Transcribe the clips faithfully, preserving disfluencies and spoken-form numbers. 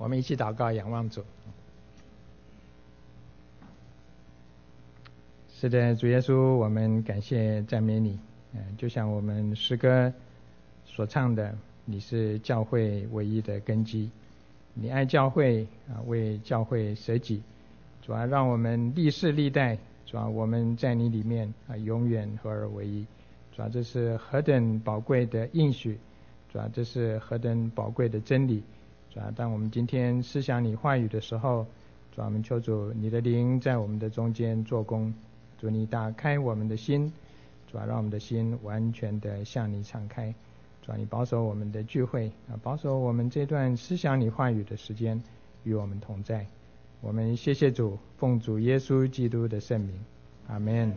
我们一起祷告，仰望主。是的，主耶稣，我们感谢赞美你。嗯，就像我们诗歌所唱的，你是教会唯一的根基，你爱教会啊，为教会舍己。主啊，让我们历世历代，主啊，我们在你里面啊，永远合而为一。主啊，这是何等宝贵的应许，主啊，这是何等宝贵的真理。主啊，当我们今天思想你话语的时候，主啊，我们求主你的灵在我们的中间做工。主，你打开我们的心，主啊，让我们的心完全的向你敞开。主啊，你保守我们的聚会啊，保守我们这段思想你话语的时间与我们同在。我们谢谢主，奉主耶稣基督的圣名，阿们。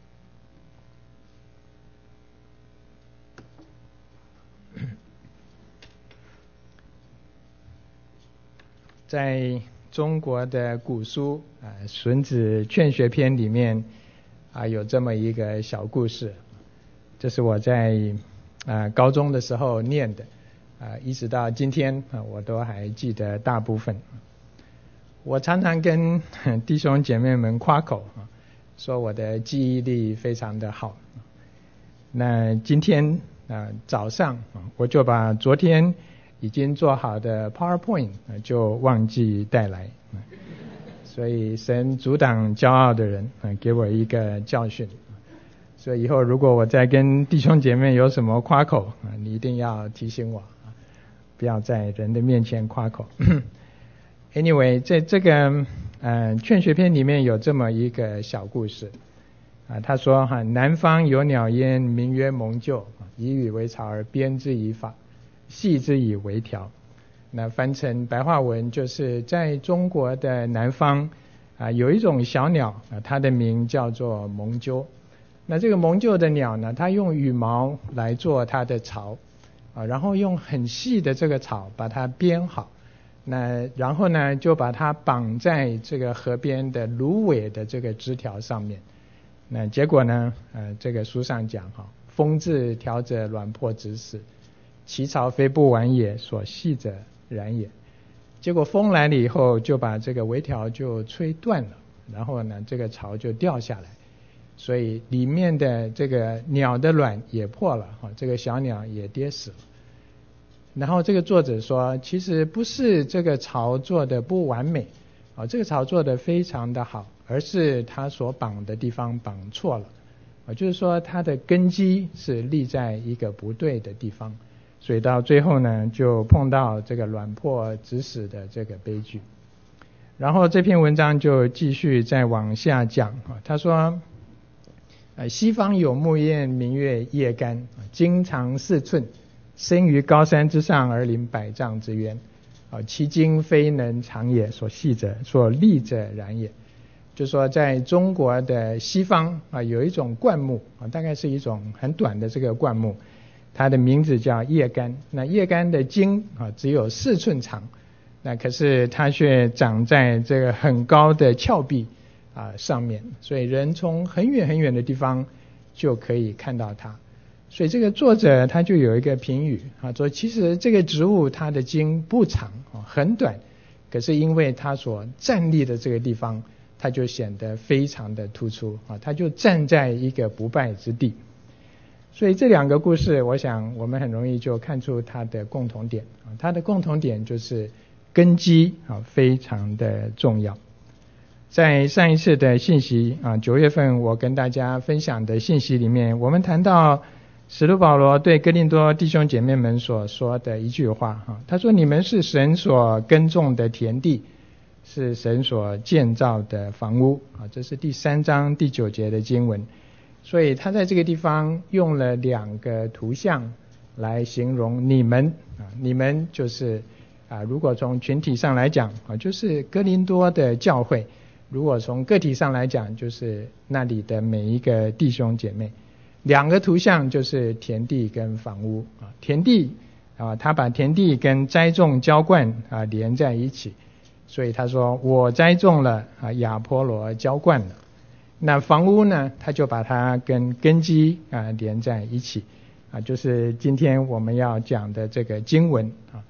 在中国的古书啊，《孙子劝学篇》里面啊，有这么一个小故事。这是我在啊高中的时候念的啊，一直到今天啊，我都还记得大部分。我常常跟弟兄姐妹们夸口啊，说我的记忆力非常的好。那今天啊早上啊，我就把昨天已经做好的 PowerPoint 就忘记带来，所以神阻挡骄傲的人，给我一个教训。所以以后如果我再跟弟兄姐妹有什么夸口，你一定要提醒我，不要在人的面前夸口。Anyway， 在这个呃劝学篇里面有这么一个小故事啊，他说哈，南方有鸟焉，名曰蒙臼，以羽为巢而编之以法，系之以微条。那翻成白话文就是在中国的南方啊，有一种小鸟啊，它的名叫做蒙臼。那这个蒙臼的鸟呢，它用羽毛来做它的巢啊，然后用很细的这个草把它编好。那然后呢，就把它绑在这个河边的芦苇的这个枝条上面。那结果呢，呃，这个书上讲哈，风至条者卵破直死，其巢非不完也，所系者然也。结果风来了以后，就把这个围条就吹断了，然后呢，这个巢就掉下来，所以里面的这个鸟的卵也破了哈，这个小鸟也跌死了。然后这个作者说，其实不是这个巢做的不完美啊，这个巢做的非常的好，而是它所绑的地方绑错了啊，就是说它的根基是立在一个不对的地方，所以到最后呢，就碰到这个卵破直死的这个悲剧。然后这篇文章就继续再往下讲啊，他说，呃，西方有木燕，名曰叶干，茎长四寸。生于高山之上而临百丈之渊，啊，其茎非能长也，所系者所立者然也。就说在中国的西方啊，有一种灌木啊，大概是一种很短的这个灌木，它的名字叫叶干。那叶干的茎啊只有四寸长，那可是它却长在这个很高的峭壁啊上面，所以人从很远很远的地方就可以看到它。所以这个作者他就有一个评语啊，说其实这个植物它的茎不长啊，很短，可是因为它所站立的这个地方，它就显得非常的突出啊，它就站在一个不败之地。所以这两个故事，我想我们很容易就看出它的共同点啊，它的共同点就是根基啊非常的重要。在上一次的信息啊，九月份我跟大家分享的信息里面，我们谈到使徒保罗对哥林多弟兄姐妹们所说的一句话哈，他说：“你们是神所耕种的田地，是神所建造的房屋。”啊，这是第三章第九节的经文。所以他在这个地方用了两个图像来形容你们啊，你们就是啊，如果从群体上来讲啊，就是哥林多的教会；如果从个体上来讲，就是那里的每一个弟兄姐妹。两个图像就是田地跟房屋啊，田地啊，他把田地跟栽种浇灌啊连在一起，所以他说我栽种了啊，亚波罗浇灌了。那房屋呢，他就把它跟根基啊连在一起啊，就是今天我们要讲的这个经文啊。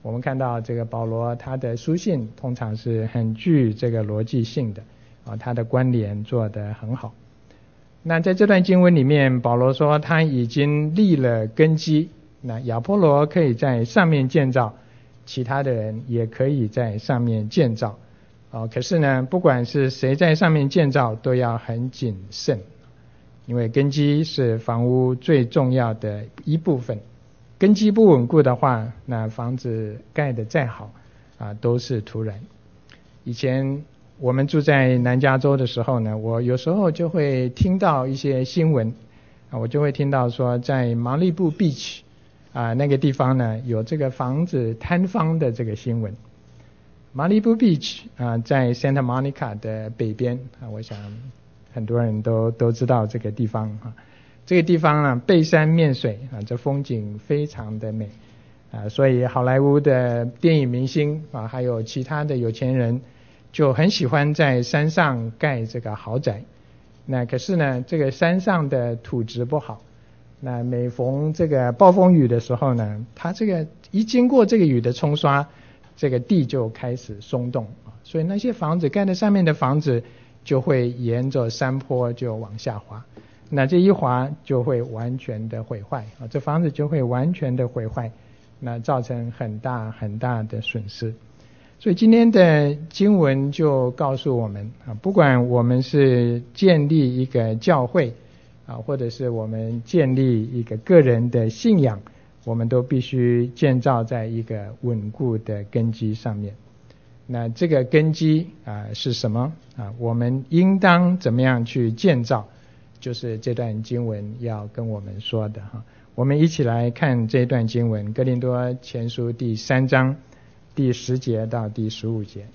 我们看到这个保罗他的书信通常是很具这个逻辑性的啊，他的关联做得很好。那在这段经文里面，保罗说他已经立了根基，那亚波罗可以在上面建造，其他的人也可以在上面建造啊。可是呢，不管是谁在上面建造，都要很谨慎，因为根基是房屋最重要的一部分。根基不稳固的话，那房子盖得再好啊，都是徒然。以前我们住在南加州的时候呢，我有时候就会听到一些新闻啊，我就会听到说在马利布 Beach 啊那个地方呢，有这个房子坍方的这个新闻。马利布 Beach 啊，在 Santa Monica 的北边啊，我想很多人都都知道这个地方啊。这个地方啊，背山面水啊，这风景非常的美啊，所以好莱坞的电影明星啊，还有其他的有钱人就很喜欢在山上盖这个豪宅。那可是呢，这个山上的土质不好，那每逢这个暴风雨的时候呢，它这个一经过这个雨的冲刷，这个地就开始松动啊，所以那些房子盖在上面的房子就会沿着山坡就往下滑。那这一滑就会完全的毁坏啊，这房子就会完全的毁坏，那造成很大很大的损失。所以今天的经文就告诉我们啊，不管我们是建立一个教会啊，或者是我们建立一个个人的信仰，我们都必须建造在一个稳固的根基上面。那这个根基啊是什么啊？我们应当怎么样去建造？就是这段经文要跟我们说的哈，我们一起来看这段经文，哥林多前书第三章第十节到第十五节。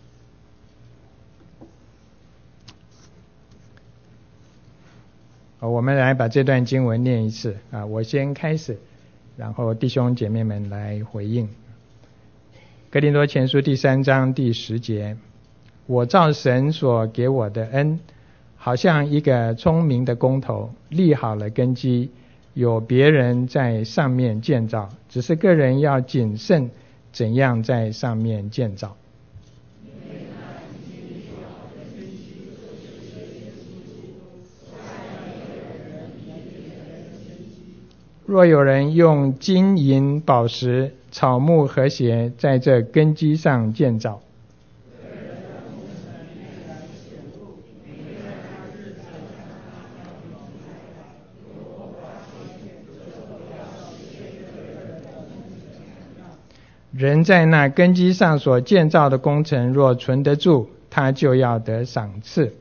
我们来把这段经文念一次啊，我先开始，然后弟兄姐妹们来回应。哥林多前书第三章第十节，我照神所给我的恩，好像一个聪明的工头，立好了根基，有别人在上面建造，只是个人要谨慎怎样在上面建造。若有人用金银宝石草木和谐在这根基上建造，人在那根基上所建造的工程若存得住，他就要得赏赐。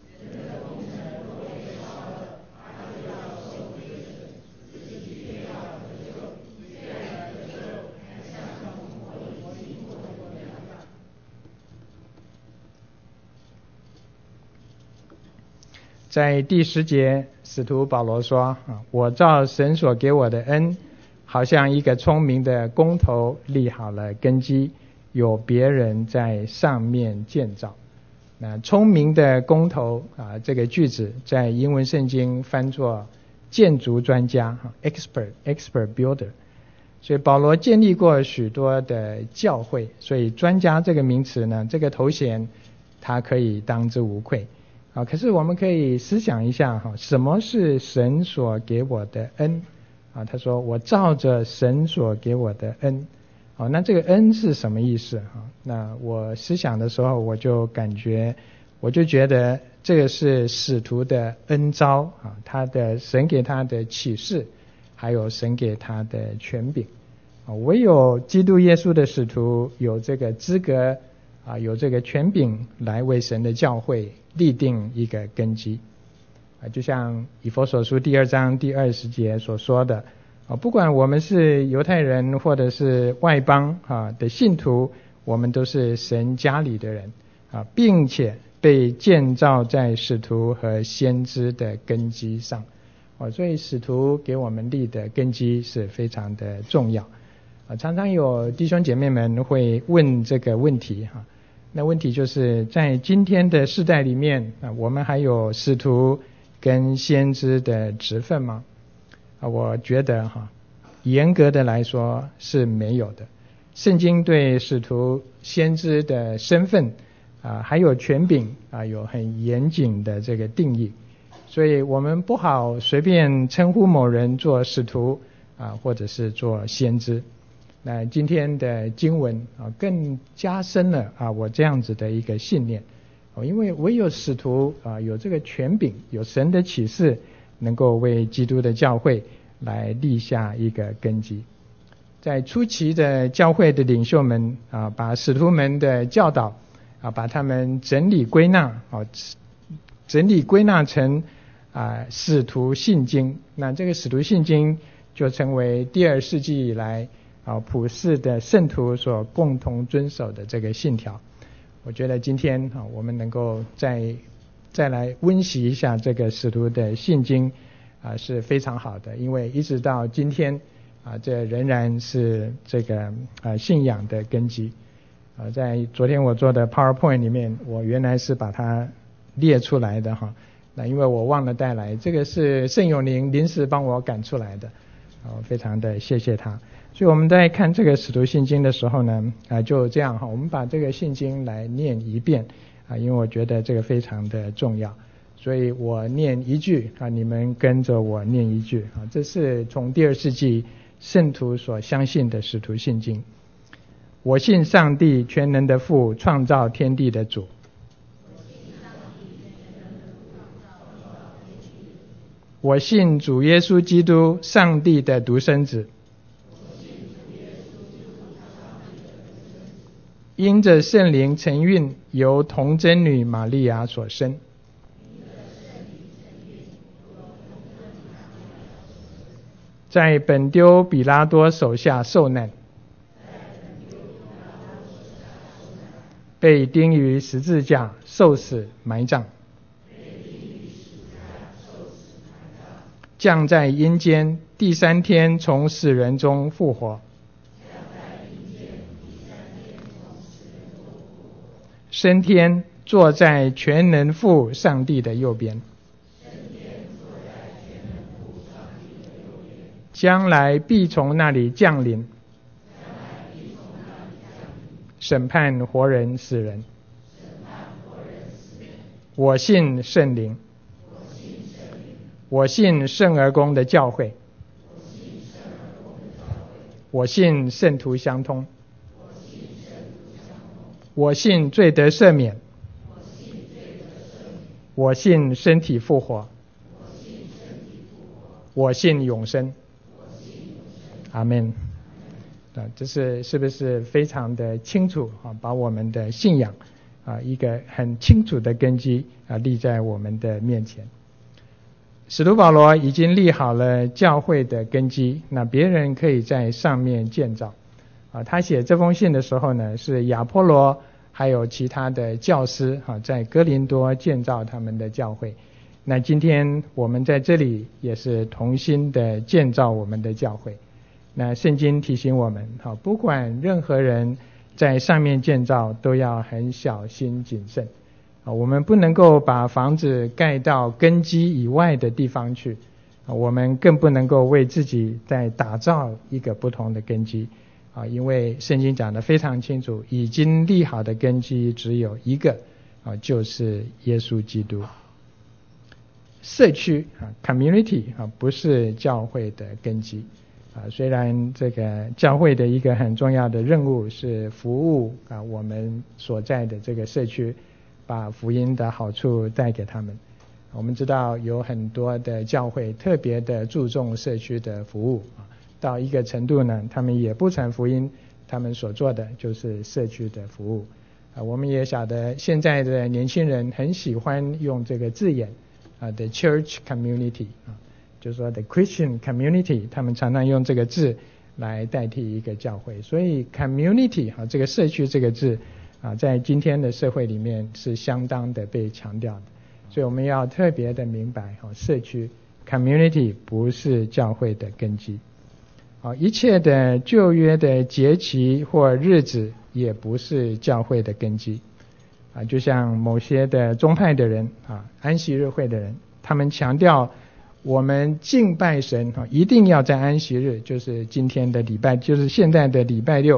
在第十节，使徒保罗说，我照神所给我的恩，好像一个聪明的工头立好了根基，有别人在上面建造。那聪明的工头啊，这个句子在英文圣经翻作建筑专家 expert expert builder。所以保罗建立过许多的教会，所以专家这个名词呢，这个头衔他可以当之无愧啊。可是我们可以思想一下哈，什么是神所给我的恩啊？他说我照着神所给我的恩，好，那这个恩是什么意思啊？那我思想的时候，我就感觉，我就觉得这个是使徒的恩召啊，他的神给他的启示，还有神给他的权柄啊。唯有基督耶稣的使徒有这个资格啊，有这个权柄来为神的教会立定一个根基啊。就像以弗所书第二章第二十节所说的啊，不管我们是犹太人或者是外邦啊的信徒，我们都是神家里的人啊，并且被建造在使徒和先知的根基上啊。所以使徒给我们立的根基是非常的重要啊。常常有弟兄姐妹们会问这个问题哈，那问题就是在今天的世代里面啊，我们还有使徒跟先知的职分吗？啊，我觉得哈，严格的来说是没有的。 圣经对使徒先知的身份啊，还有权柄啊，有很严谨的这个定义，所以我们不好随便称呼某人做使徒啊，或者是做先知。那今天的经文啊，更加深了啊我这样子的一个信念，因为唯有使徒啊有这个权柄，有神的启示，能够为基督的教会来立下一个根基。在初期的教会的领袖们啊，把使徒们的教导啊，把他们整理归纳啊，整理归纳成啊使徒信经。那这个使徒信经就成为第二世纪以来啊普世的圣徒所共同遵守的这个信条。我觉得今天啊，我们能够再再来温习一下这个使徒的信经啊，是非常好的，因为一直到今天啊，这仍然是这个啊信仰的根基啊。在昨天我做的 PowerPoint 里面，我原来是把它列出来的哈，那因为我忘了带来，这个是盛永宁临时帮我赶出来的，啊，非常的谢谢他。所以我们在看这个使徒信经的时候呢，啊就这样哈，我们把这个信经来念一遍啊，因为我觉得这个非常的重要。所以我念一句啊，你们跟着我念一句啊，这是从第二世纪圣徒所相信的使徒信经。我信上帝全能的父，创造天地的主。我信主耶稣基督，上帝的独生子，因着圣灵承运，由童贞女玛利亚所生，在本丢比拉多手下受难，被钉于十字架，受死埋葬，降在阴间，第三天从死人中复活，升天，坐在全能父上帝的右边，将来必从那里降临，审判活人死人。我信圣灵，我信圣而公的教会，我信圣徒相通，我信罪得赦免，我信身体复活，我信永生。阿们。啊，这是是不是非常的清楚啊？把我们的信仰啊一个很清楚的根基啊立在我们的面前。使徒保罗已经立好了教会的根基，那别人可以在上面建造。啊，他写这封信的时候呢，是亚波罗还有其他的教师啊，在哥林多建造他们的教会。那今天我们在这里也是同心的建造我们的教会。那圣经提醒我们，好，不管任何人在上面建造，都要很小心谨慎。啊，我们不能够把房子盖到根基以外的地方去，啊，我们更不能够为自己再打造一个不同的根基。啊，因为圣经讲得非常清楚，已经立好的根基只有一个，啊，就是耶稣基督。社区啊 ，community 啊，不是教会的根基。啊，虽然这个教会的一个很重要的任务是服务啊我们所在的这个社区，把福音的好处带给他们。我们知道有很多的教会特别的注重社区的服务啊，到一个程度呢，他们也不传福音，他们所做的就是社区的服务。啊，我们也晓得现在的年轻人很喜欢用这个字眼啊 ，the church community 啊。就是说 the Christian community， 他们常常用这个字来代替一个教会，所以 community 啊，这个社区这个字啊，在今天的社会里面是相当的被强调的，所以我们要特别的明白，啊，社区 community 不是教会的根基，啊，一切的旧约的节期或日子也不是教会的根基，啊，就像某些的宗派的人啊，安息日会的人，他们强调我们敬拜神一定要在安息日，就是今天的礼拜，就是现在的礼拜六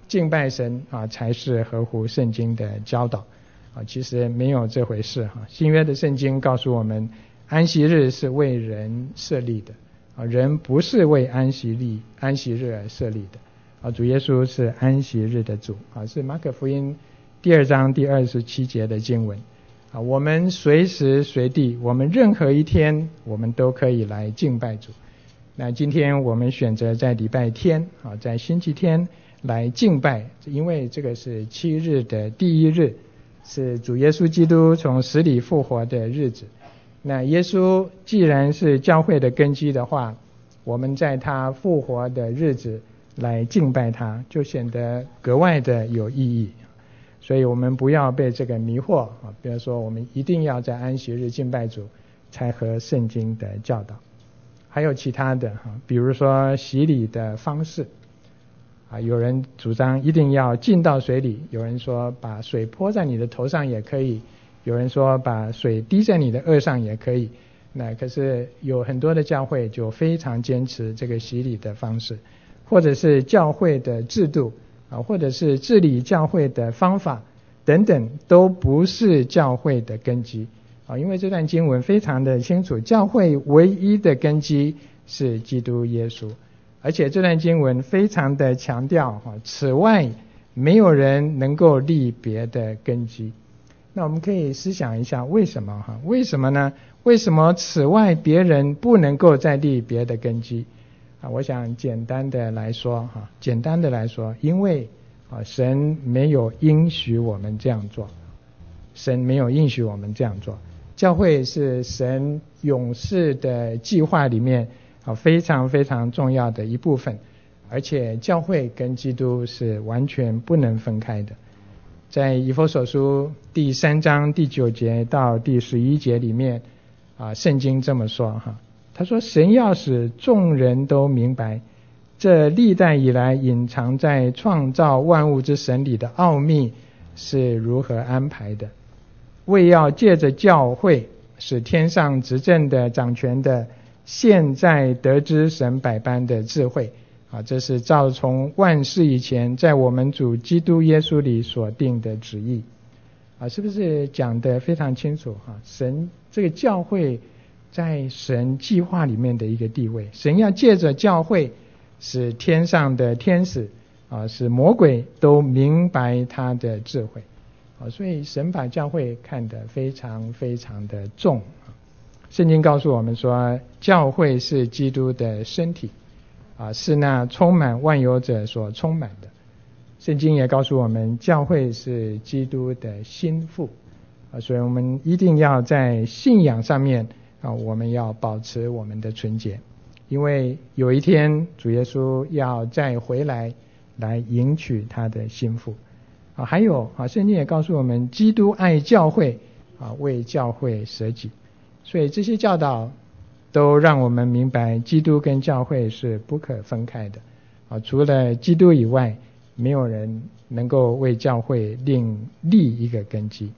敬拜神啊才是合乎圣经的教导啊，其实没有这回事哈。新约的圣经告诉我们，安息日是为人设立的啊，人不是为安息日安息日而设立的啊。主耶稣是安息日的主啊，是马可福音第二章第二十七节的经文啊。我们随时随地，我们任何一天，我们都可以来敬拜主。那今天我们选择在礼拜天啊，在星期天来敬拜，因为这个是七日的第一日，是主耶稣基督从死里复活的日子。那耶稣既然是教会的根基的话，我们在他复活的日子来敬拜他，就显得格外的有意义。所以我们不要被这个迷惑啊，比如说我们一定要在安息日敬拜主才合圣经的教导。还有其他的哈，比如说洗礼的方式啊，有人主张一定要浸到水里，有人说把水泼在你的头上也可以，有人说把水滴在你的额上也可以。那可是有很多的教会就非常坚持这个洗礼的方式，或者是教会的制度啊，或者是治理教会的方法等等，都不是教会的根基啊。因为这段经文非常的清楚，教会唯一的根基是基督耶稣，而且这段经文非常的强调哈，此外没有人能够立别的根基。那我们可以思想一下，为什么哈？为什么呢？为什么此外别人不能够再立别的根基啊？我想简单的来说哈，简单的来说，因为啊神没有应许我们这样做，神没有应许我们这样做。教会是神永世的计划里面啊非常非常重要的一部分，而且教会跟基督是完全不能分开的。在以弗所书第三章第九节到第十一节里面啊，圣经这么说哈，他说神要使众人都明白，这历代以来隐藏在创造万物之神里的奥秘是如何安排的，为要借着教会使天上执政的掌权的现在得知神百般的智慧啊，这是照从万世以前在我们主基督耶稣里所定的旨意啊，是不是讲得非常清楚啊？神这个教会在神计划里面的一个地位，神要借着教会使天上的天使啊，使魔鬼都明白他的智慧啊，所以神把教会看得非常非常的重。圣经告诉我们说，教会是基督的身体啊，是那充满万有者所充满的。圣经也告诉我们，教会是基督的心腹啊，所以我们一定要在信仰上面啊，我们要保持我们的纯洁，因为有一天主耶稣要再回来来迎娶他的心腹啊。还有啊，圣经也告诉我们，基督爱教会啊，为教会舍己。所以这些教导都让我们明白，基督跟教会是不可分开的啊，除了基督以外，没有人能够为教会另立一个根基。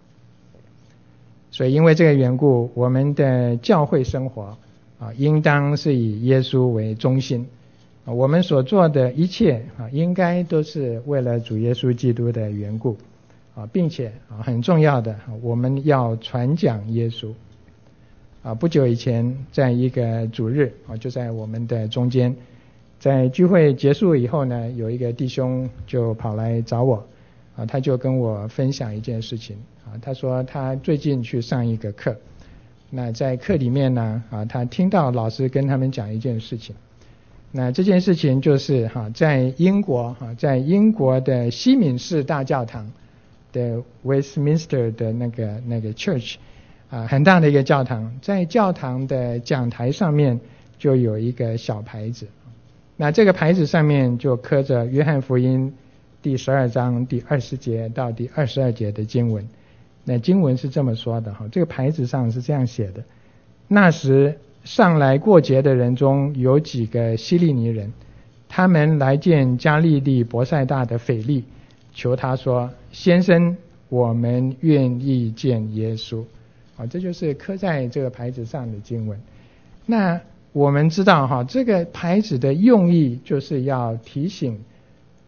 所以因为这个缘故，我们的教会生活啊，应当是以耶稣为中心啊，我们所做的一切啊，应该都是为了主耶稣基督的缘故啊，并且啊，很重要的，我们要传讲耶稣啊。不久以前，在一个主日啊，就在我们的中间，在聚会结束以后呢，有一个弟兄就跑来找我啊，他就跟我分享一件事情啊，他说他最近去上一个课，那在课里面呢啊，他听到老师跟他们讲一件事情，那这件事情就是哈，在英国哈，在英国的西敏寺大教堂的 Westminster 的那个那个 church 啊，很大的一个教堂，在教堂的讲台上面就有一个小牌子，那这个牌子上面就刻着约翰福音第十二章第二十节到第二十二节的经文。那经文是这么说的哈，这个牌子上是这样写的：那时上来过节的人中有几个希利尼人，他们来见加利利伯赛大的腓力，求他说：先生，我们愿意见耶稣。啊，这就是刻在这个牌子上的经文。那我们知道哈，这个牌子的用意就是要提醒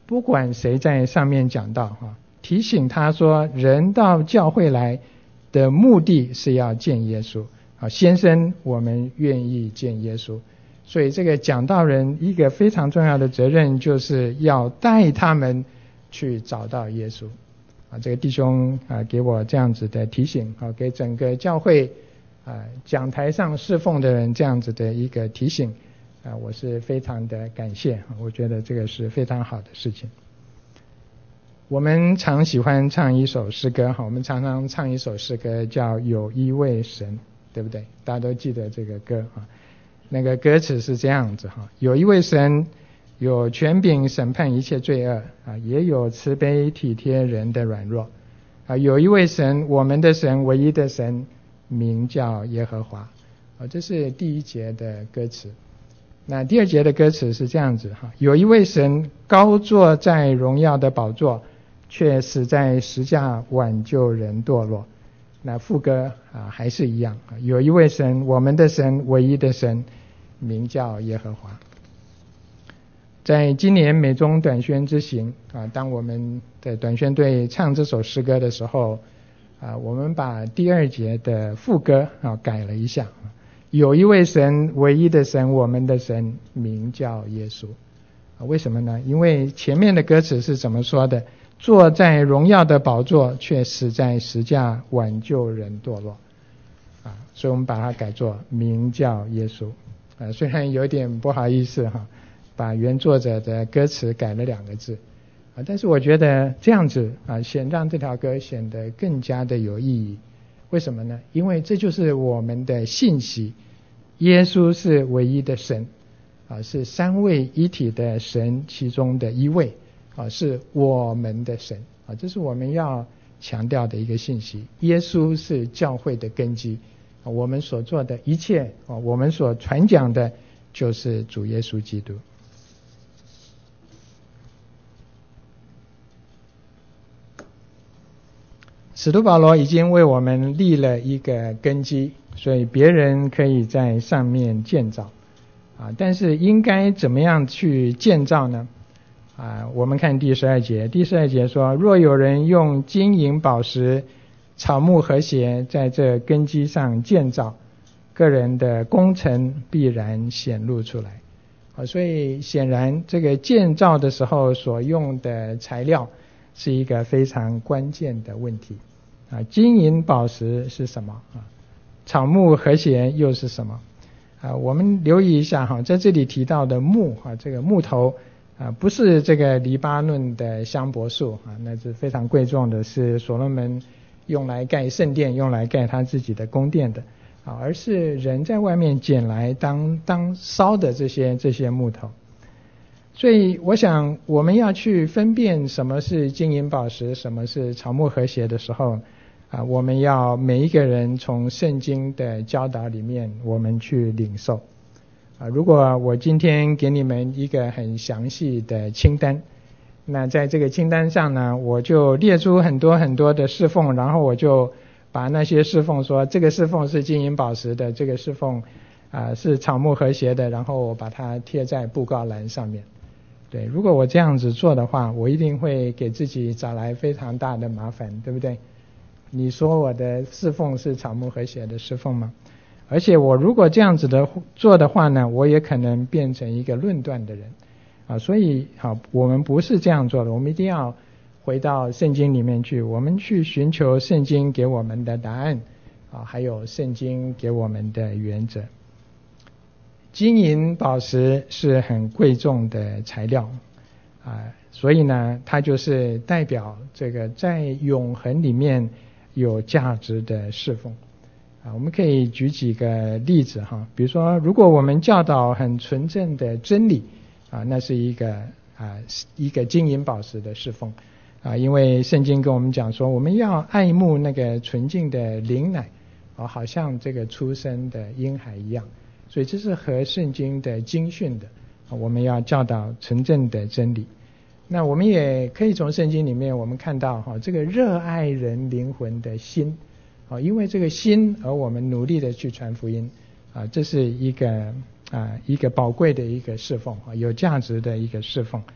不管谁在上面讲道哈，提醒他说，人到教会来的目的是要见耶稣啊，先生我们愿意见耶稣，所以这个讲道人一个非常重要的责任就是要带他们去找到耶稣啊。这个弟兄啊给我这样子的提醒啊，给整个教会啊讲台上侍奉的人这样子的一个提醒啊，我是非常的感谢，我觉得这个是非常好的事情。我们常喜欢唱一首诗歌，我们常常唱一首诗歌叫有一位神，对不对？大家都记得这个歌啊。那个歌词是这样子哈：有一位神，有权柄审判一切罪恶啊，也有慈悲体贴人的软弱啊。有一位神，我们的神，唯一的神，名叫耶和华啊。这是第一节的歌词。那第二节的歌词是这样子哈：有一位神，高坐在荣耀的宝座，却死在十架挽救人堕落。那副歌啊还是一样，有一位神，我们的神，唯一的神，名叫耶和华。在今年美中短宣之行啊，当我们的短宣队唱这首诗歌的时候啊，我们把第二节的副歌啊改了一下，有一位神，唯一的神，我们的神，名叫耶稣啊。为什么呢？因为前面的歌词是怎么说的？坐在荣耀的宝座，却死在十架挽救人堕落啊，所以我们把它改作名叫耶稣啊。虽然有点不好意思哈，把原作者的歌词改了两个字啊，但是我觉得这样子啊，显让这条歌显得更加的有意义。为什么呢？因为这就是我们的信息，耶稣是唯一的神啊，是三位一体的神其中的一位啊，是我们的神啊，这是我们要强调的一个信息。耶稣是教会的根基啊，我们所做的一切啊，我们所传讲的就是主耶稣基督。使徒保罗已经为我们立了一个根基，所以别人可以在上面建造啊，但是应该怎么样去建造呢？啊，我们看第十二节，第十二节说，若有人用金银宝石、草木和谐在这根基上建造，个人的工程必然显露出来啊。所以显然这个建造的时候所用的材料是一个非常关键的问题啊。金银宝石是什么啊？草木和谐又是什么啊？我们留意一下哈，在这里提到的木啊，这个木头啊，不是这个黎巴嫩的香柏树啊，那是非常贵重的，是所罗门用来盖圣殿、用来盖他自己的宫殿的啊，而是人在外面捡来当当烧的这些这些木头。所以我想我们要去分辨什么是金银宝石，什么是草木和谐的时候啊，我们要每一个人从圣经的教导里面我们去领受啊。如果我今天给你们一个很详细的清单，那在这个清单上呢，我就列出很多很多的侍奉，然后我就把那些侍奉说这个侍奉是金银宝石的，这个侍奉啊是草木和谐的，然后我把它贴在布告栏上面。对，如果我这样子做的话，我一定会给自己找来非常大的麻烦，对不对？你说我的侍奉是草木和谐的侍奉吗？而且我如果这样子的做的话呢，我也可能变成一个论断的人啊。所以好，我们不是这样做的，我们一定要回到圣经里面去，我们去寻求圣经给我们的答案啊，还有圣经给我们的原则。金银宝石是很贵重的材料啊，所以呢，它就是代表这个在永恒里面有价值的侍奉啊。我们可以举几个例子哈，比如说，如果我们教导很纯正的真理啊，那是一个啊一个金银宝石的侍奉啊，因为圣经跟我们讲说，我们要爱慕那个纯净的灵奶啊，好像这个出生的婴孩一样。所以这是合圣经的经训的，我们要教导纯正的真理。那我们也可以从圣经里面我们看到哈，这个热爱人灵魂的心啊，因为这个心而我们努力的去传福音啊，这是一个啊一个宝贵的一个侍奉啊，有价值的一个侍奉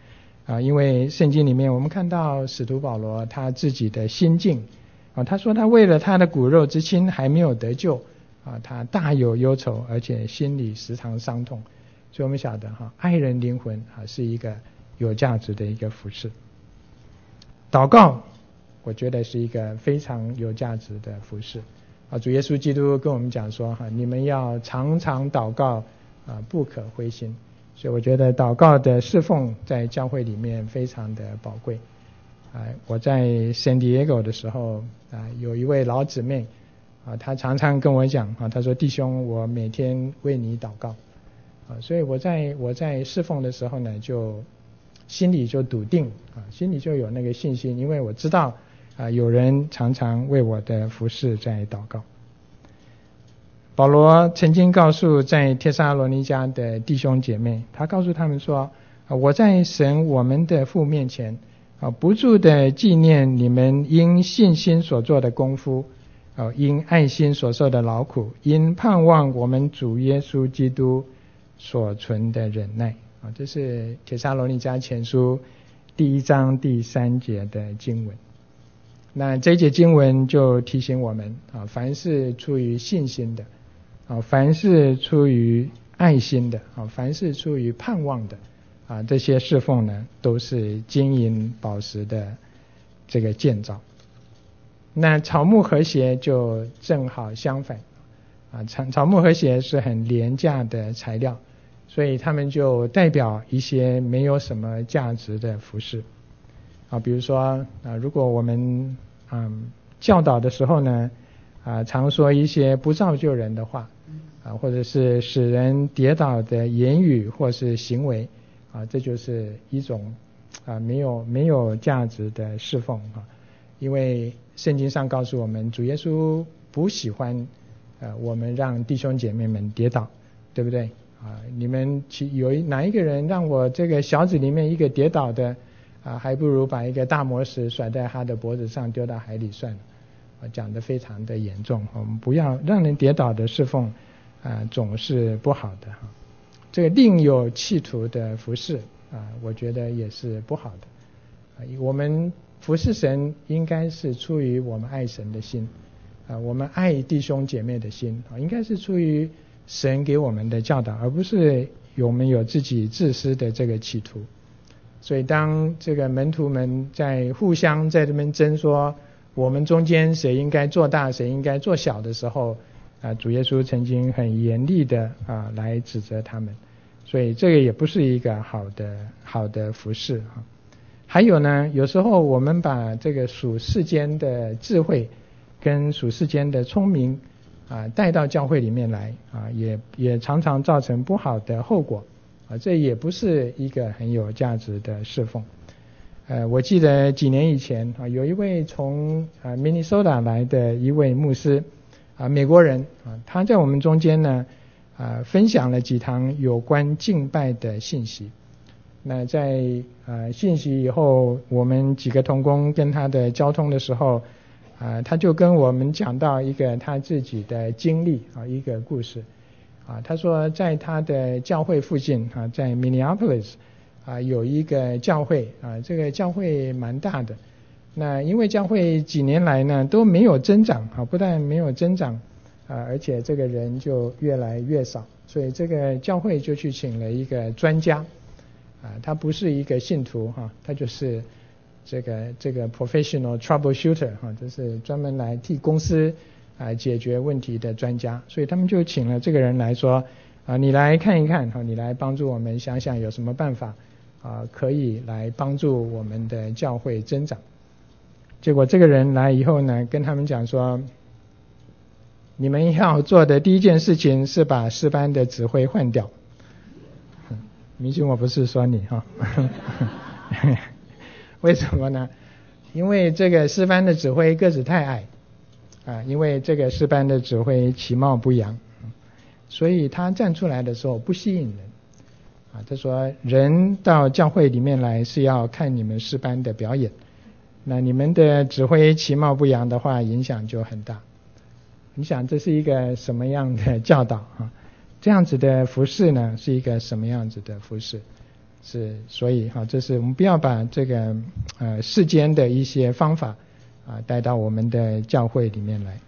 啊，因为圣经里面我们看到使徒保罗他自己的心境啊，他说他为了他的骨肉之亲还没有得救啊，他大有忧愁，而且心里时常伤痛。所以我们晓得哈，爱人灵魂啊是一个有价值的一个服事。祷告，我觉得是一个非常有价值的服事啊。主耶稣基督跟我们讲说哈，你们要常常祷告啊，不可灰心。所以我觉得祷告的侍奉在教会里面非常的宝贵啊。我在 San Diego 的时候啊，有一位老姊妹啊，她常常跟我讲啊，她说弟兄，我每天为你祷告啊。所以我在我在侍奉的时候呢，就心里就笃定啊，心里就有那个信心，因为我知道啊，有人常常为我的服事在祷告。保罗曾经告诉在帖撒罗尼迦的弟兄姐妹，他告诉他们说，我在神我们的父面前啊，不住的纪念你们因信心所做的功夫啊，因爱心所受的劳苦，因盼望我们主耶稣基督所存的忍耐啊。这是帖撒罗尼迦前书第一章第三节的经文。那这一节经文就提醒我们啊，凡是出于信心的啊，凡是出于爱心的啊，凡是出于盼望的啊，这些侍奉呢，都是金银宝石的这个建造。那草木和谐就正好相反啊，草草木和谐是很廉价的材料，所以他们就代表一些没有什么价值的服事啊。比如说啊，如果我们嗯教导的时候呢啊，常说一些不造就人的话啊，或者是使人跌倒的言语或是行为啊，这就是一种啊没有没有价值的侍奉啊。因为圣经上告诉我们，主耶稣不喜欢呃我们让弟兄姐妹们跌倒，对不对啊？你们其有哪一个人让我这个小子里面一个跌倒的啊，还不如把一个大磨石甩在他的脖子上丢到海里算了。讲得非常的严重，我们不要让人跌倒的侍奉啊，总是不好的哈。这个另有企图的服事啊，我觉得也是不好的。我们服事神应该是出于我们爱神的心啊，我们爱弟兄姐妹的心啊，应该是出于神给我们的教导，而不是我们有自己自私的这个企图。所以当这个门徒们在互相在这边争说我们中间谁应该做大谁应该做小的时候啊，主耶稣曾经很严厉的啊来指责他们，所以这个也不是一个好的好的服事啊。还有呢，有时候我们把这个属世间的智慧跟属世间的聪明啊带到教会里面来啊，也也常常造成不好的后果啊，这也不是一个很有价值的侍奉。呃，我记得几年以前啊，有一位从啊明尼苏达来的一位牧师啊，美国人啊，他在我们中间呢啊分享了几堂有关敬拜的信息。那在啊信息以后，我们几个同工跟他的交通的时候啊，他就跟我们讲到一个他自己的经历啊，一个故事啊。他说在他的教会附近啊，在 Minneapolis啊，有一个教会啊，这个教会蛮大的。那因为教会几年来呢都没有增长啊，不但没有增长啊，而且这个人就越来越少，所以这个教会就去请了一个专家啊，他不是一个信徒哈，他就是这个这个 professional troubleshooter 哈，这是专门来替公司啊解决问题的专家，所以他们就请了这个人来说啊，你来看一看哈，你来帮助我们想想有什么办法啊，可以来帮助我们的教会增长。结果这个人来以后呢，跟他们讲说，你们要做的第一件事情是把诗班的指挥换掉。明星我不是说你哈，为什么呢？因为这个诗班的指挥个子太矮啊，因为这个诗班的指挥其貌不扬，所以他站出来的时候不吸引人啊。他说人到教会里面来是要看你们诗班的表演，那你们的指挥其貌不扬的话，影响就很大。你想这是一个什么样的教导啊？这样子的服事呢，是一个什么样子的服事？ 是，所以哈，这是我们不要把这个呃世间的一些方法啊带到我们的教会里面来。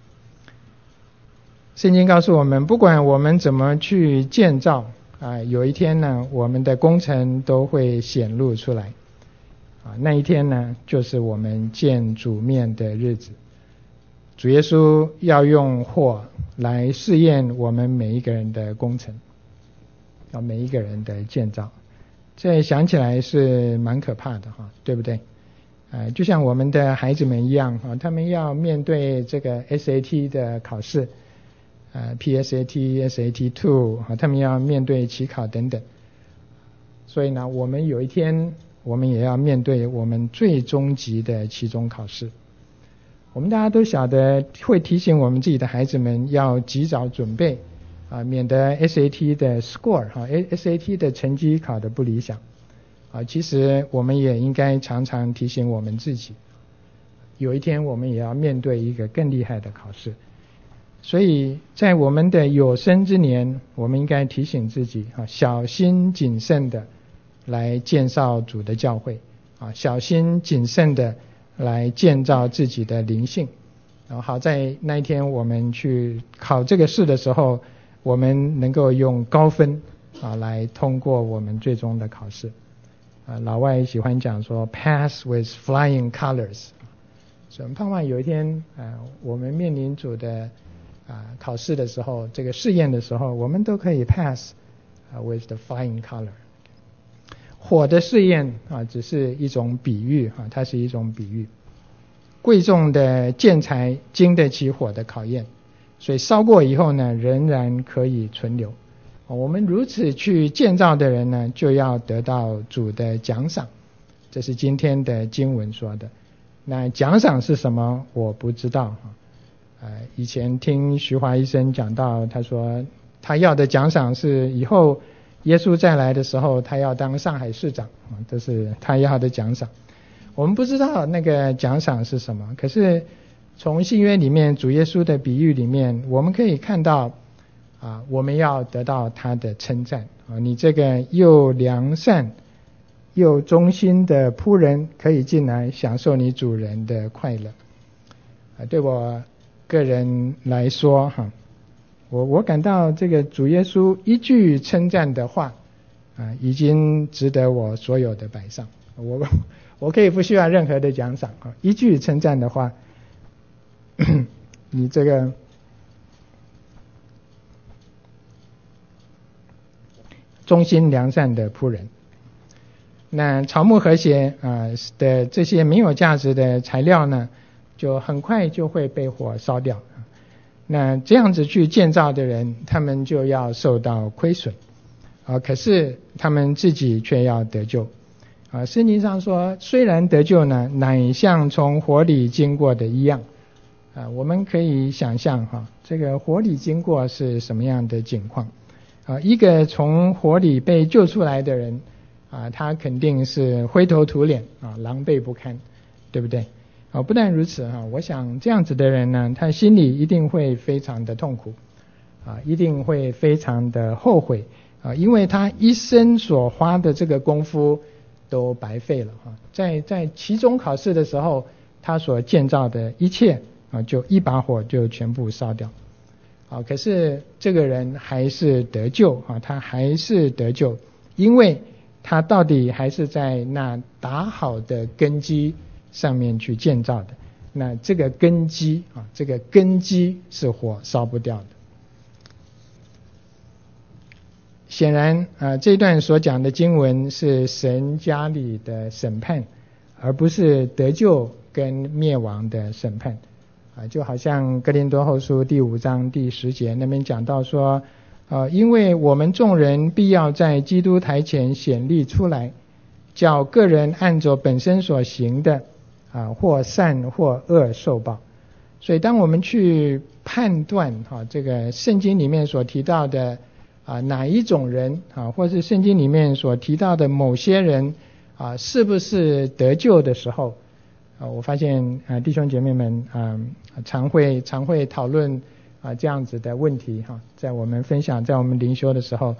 圣经告诉我们，不管我们怎么去建造啊，有一天呢，我们的工程都会显露出来啊，那一天呢，就是我们见主面的日子。主耶稣要用火来试验我们每一个人的工程，啊，每一个人的建造。这想起来是蛮可怕的哈，对不对？呃，就像我们的孩子们一样啊，他们要面对这个 S A T 的考试，呃 P S A T、S A T 二 啊，他们要面对期考等等。所以呢，我们有一天我们也要面对我们最终极的期中考试。我们大家都晓得，会提醒我们自己的孩子们要及早准备啊，免得 S A T 的 score 哈 ，S A T 的成绩考得不理想啊。其实我们也应该常常提醒我们自己，有一天我们也要面对一个更厉害的考试。所以在我们的有生之年，我们应该提醒自己啊，小心谨慎的来建造主的教会啊，小心谨慎的来建造自己的灵性。然后好在那一天我们去考这个试的时候，我们能够用高分啊来通过我们最终的考试。啊，老外喜欢讲说 pass with flying colors。所以我们盼望有一天啊，我们面临主的啊考试的时候，这个试验的时候，我们都可以 pass 啊 with the flying color。火的试验啊，只是一种比喻啊，它是一种比喻。贵重的建材经得起火的考验，所以烧过以后呢，仍然可以存留。我们如此去建造的人呢，就要得到主的奖赏。这是今天的经文说的。那奖赏是什么？我不知道。呃，以前听徐华医生讲到，他说他要的奖赏是以后耶稣再来的时候，他要当上海市长，这是他要的奖赏。我们不知道那个奖赏是什么，可是从新约里面主耶稣的比喻里面，我们可以看到啊，我们要得到他的称赞啊，你这个又良善又忠心的仆人，可以进来享受你主人的快乐啊。对我个人来说哈，我我感到这个主耶稣一句称赞的话啊，已经值得我所有的摆上。我我可以不需要任何的奖赏啊，一句称赞的话，你这个忠心良善的仆人。那草木和谐啊的这些没有价值的材料呢，就很快就会被火烧掉。那这样子去建造的人，他们就要受到亏损啊，可是他们自己却要得救啊。圣经上说，虽然得救呢，乃像从火里经过的一样啊。我们可以想象哈，这个火里经过是什么样的景况啊？一个从火里被救出来的人啊，他肯定是灰头土脸啊，狼狈不堪，对不对？啊，不但如此哈，我想这样子的人呢，他心里一定会非常的痛苦啊，一定会非常的后悔啊，因为他一生所花的这个功夫都白费了啊，在在期中考试的时候，他所建造的一切啊，就一把火就全部烧掉啊。可是这个人还是得救啊，他还是得救，因为他到底还是在那打好的根基上面去建造的。那这个根基啊，这个根基是火烧不掉的。显然啊，这段所讲的经文是神家里的审判，而不是得救跟灭亡的审判啊。就好像哥林多后书第五章第十节那边讲到说，呃，因为我们众人必要在基督台前显立出来，叫个人按着本身所行的啊，或善或恶受报。所以当我们去判断哈、啊，这个圣经里面所提到的啊哪一种人啊，或是圣经里面所提到的某些人啊，是不是得救的时候啊，我发现啊弟兄姐妹们啊常会常会讨论啊这样子的问题哈，在我们分享在我们灵修的时候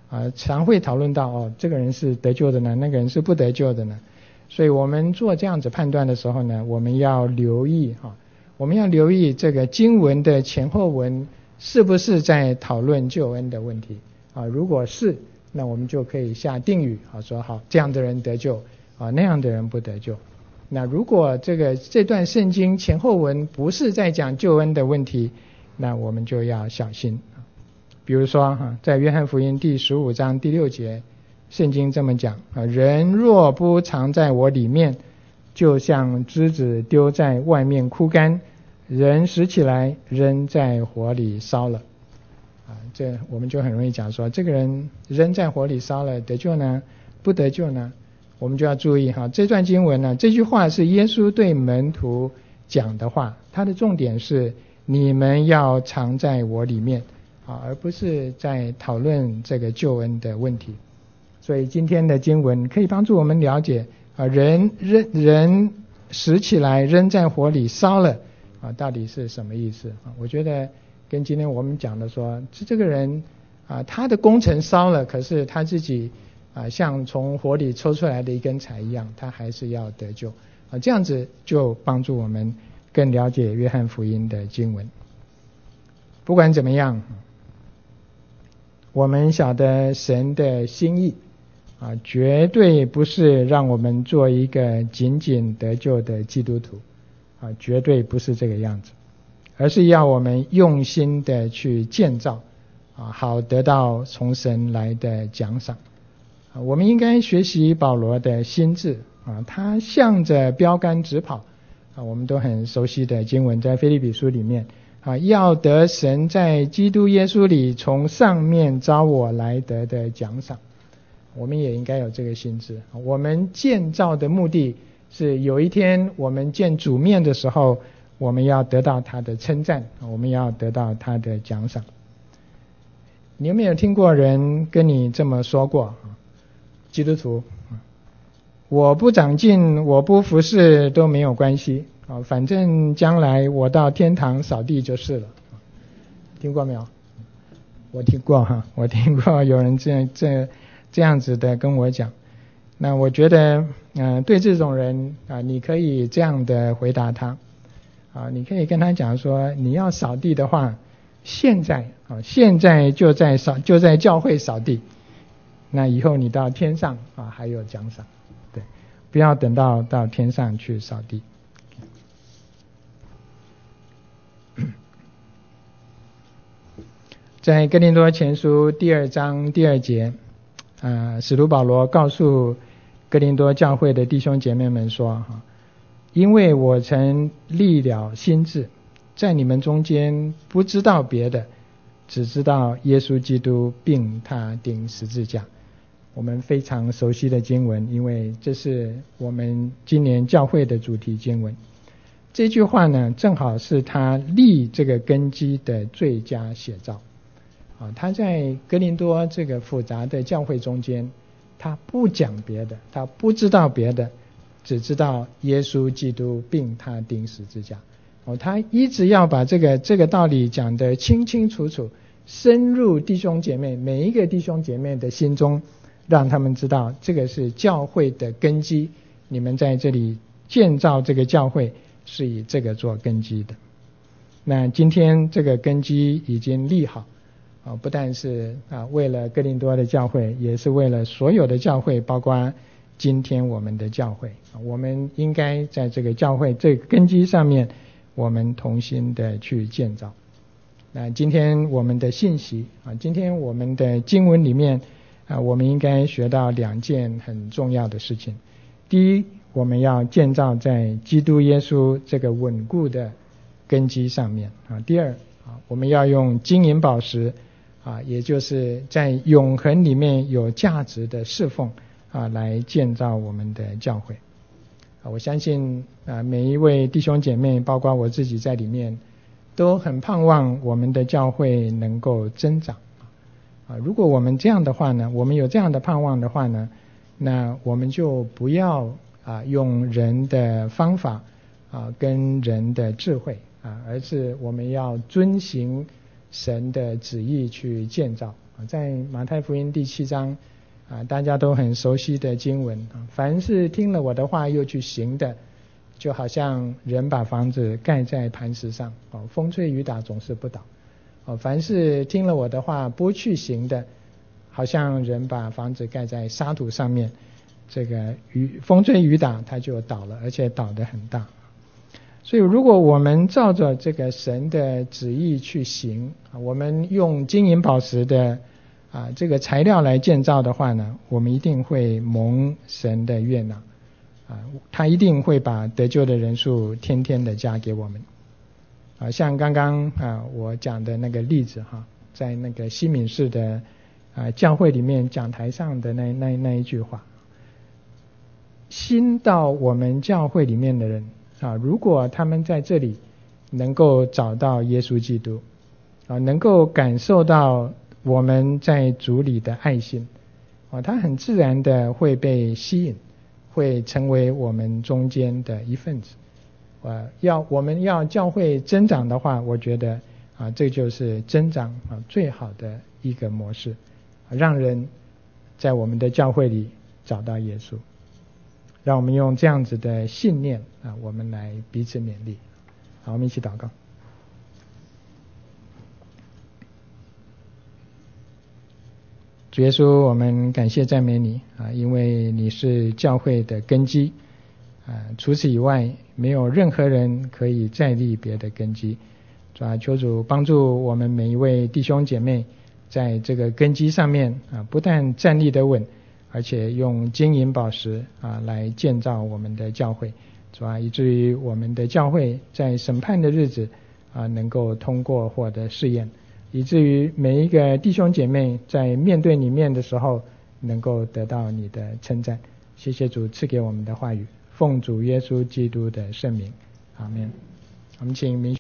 啊，常会讨论到哦，这个人是得救的呢，那个人是不得救的呢。所以我们做这样子判断的时候呢，我们要留意哈，我们要留意这个经文的前后文是不是在讨论救恩的问题啊？如果是，那我们就可以下定语啊，说好这样的人得救啊，那样的人不得救。那如果这个这段圣经前后文不是在讲救恩的问题，那我们就要小心。比如说哈，在约翰福音第十五章第六节，圣经这么讲啊：人若不藏在我里面，就像枝子丢在外面枯干，人拾起来扔在火里烧了。啊，这我们就很容易讲说，这个人扔在火里烧了，得救呢？不得救呢？我们就要注意哈，这段经文呢，这句话是耶稣对门徒讲的话，它的重点是你们要藏在我里面啊，而不是在讨论这个救恩的问题。所以今天的经文可以帮助我们了解啊，人扔人拾起来扔在火里烧了啊，到底是什么意思啊？我觉得跟今天我们讲的说，是这个人啊，他的工程烧了，可是他自己啊，像从火里抽出来的一根柴一样，他还是要得救啊，这样子就帮助我们更了解约翰福音的经文。不管怎么样，我们晓得神的心意啊，绝对不是让我们做一个仅仅得救的基督徒啊，绝对不是这个样子，而是要我们用心的去建造啊，好得到从神来的奖赏。我们应该学习保罗的心志啊，他向着标杆直跑啊，我们都很熟悉的经文在腓立比书里面啊，要得神在基督耶稣里从上面召我来得的奖赏。我们也应该有这个心志，我们建造的目的是有一天我们见主面的时候，我们要得到他的称赞，我们要得到他的奖赏。你有没有听过人跟你这么说过？基督徒，我不长进，我不服侍都没有关系啊，反正将来我到天堂扫地就是了。听过没有？我听过哈，我听过有人这这这样子的跟我讲。那我觉得，嗯、呃，对这种人啊，你可以这样的回答他啊，你可以跟他讲说，你要扫地的话，现在啊，现在就在扫，就在教会扫地。那以后你到天上啊还有奖赏，对，不要等到到天上去扫地。在哥林多前书第二章第二节，呃，使徒保罗告诉哥林多教会的弟兄姐妹们说哈，因为我曾立了心志，在你们中间不知道别的，只知道耶稣基督并他钉十字架。我们非常熟悉的经文，因为这是我们今年教会的主题经文。这句话呢，正好是他立这个根基的最佳写照啊。他在哥林多这个复杂的教会中间，他不讲别的，他不知道别的，只知道耶稣基督并他钉十字架。哦，他一直要把这个这个道理讲得清清楚楚，深入弟兄姐妹每一个弟兄姐妹的心中，让他们知道这个是教会的根基，你们在这里建造这个教会是以这个做根基的。那今天这个根基已经立好啊，不但是啊为了哥林多的教会，也是为了所有的教会，包括今天我们的教会。我们应该在这个教会这个根基上面，我们同心的去建造。那今天我们的信息啊，今天我们的经文里面啊，我们应该学到两件很重要的事情。第一，我们要建造在基督耶稣这个稳固的根基上面啊。第二啊，我们要用金银宝石啊，也就是在永恒里面有价值的侍奉啊，来建造我们的教会啊。我相信啊，每一位弟兄姐妹，包括我自己在里面，都很盼望我们的教会能够增长。啊，如果我们这样的话呢，我们有这样的盼望的话呢，那我们就不要啊用人的方法啊跟人的智慧啊，而是我们要遵行神的旨意去建造啊， 在马太福音第七章啊，大家都很熟悉的经文啊，凡是听了我的话又去行的，就好像人把房子盖在磐石上，哦，风吹雨打总是不倒。哦，凡是听了我的话不去行的，好像人把房子盖在沙土上面，这个雨风吹雨打它就倒了，而且倒得很大。所以如果我们照着这个神的旨意去行，我们用金银宝石的啊这个材料来建造的话呢，我们一定会蒙神的悦纳啊，他一定会把得救的人数天天的加给我们啊。像刚刚啊我讲的那个例子哈，在那个西敏市的啊教会里面讲台上的那那那一句话，新到我们教会里面的人啊，如果他们在这里能够找到耶稣基督啊，能够感受到我们在主里的爱心啊，他很自然的会被吸引，会成为我们中间的一份子啊。要我们要教会增长的话，我觉得啊，这就是增长啊最好的一个模式，让人在我们的教会里找到耶稣。让我们用这样子的信念啊，我们来彼此勉励。好，我们一起祷告。主耶稣，我们感谢赞美你啊，因为你是教会的根基啊，除此以外没有任何人可以再立别的根基。主啊，求主帮助我们每一位弟兄姐妹在这个根基上面啊，不但站立得稳，而且用金银宝石啊来建造我们的教会，主啊，以至于我们的教会在审判的日子啊能够通过获得试验，以至于每一个弟兄姐妹在面对你面的时候能够得到你的称赞。谢谢主赐给我们的话语，奉主耶稣基督的圣名，阿们。我们请明